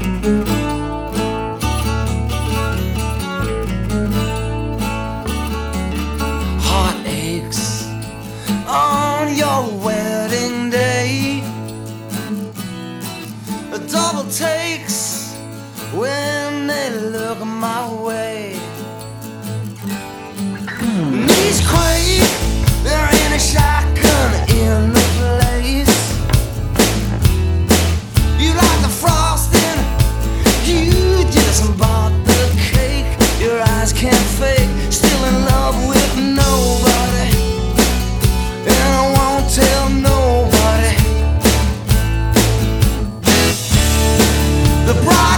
Heartaches on your wedding day, double takes when they look my way. Knees quake, there ain't a shotgun in the place. You like the frosting, you just bought the cake. Your eyes can't fake, still in love with nobody, and I won't tell nobody. The bride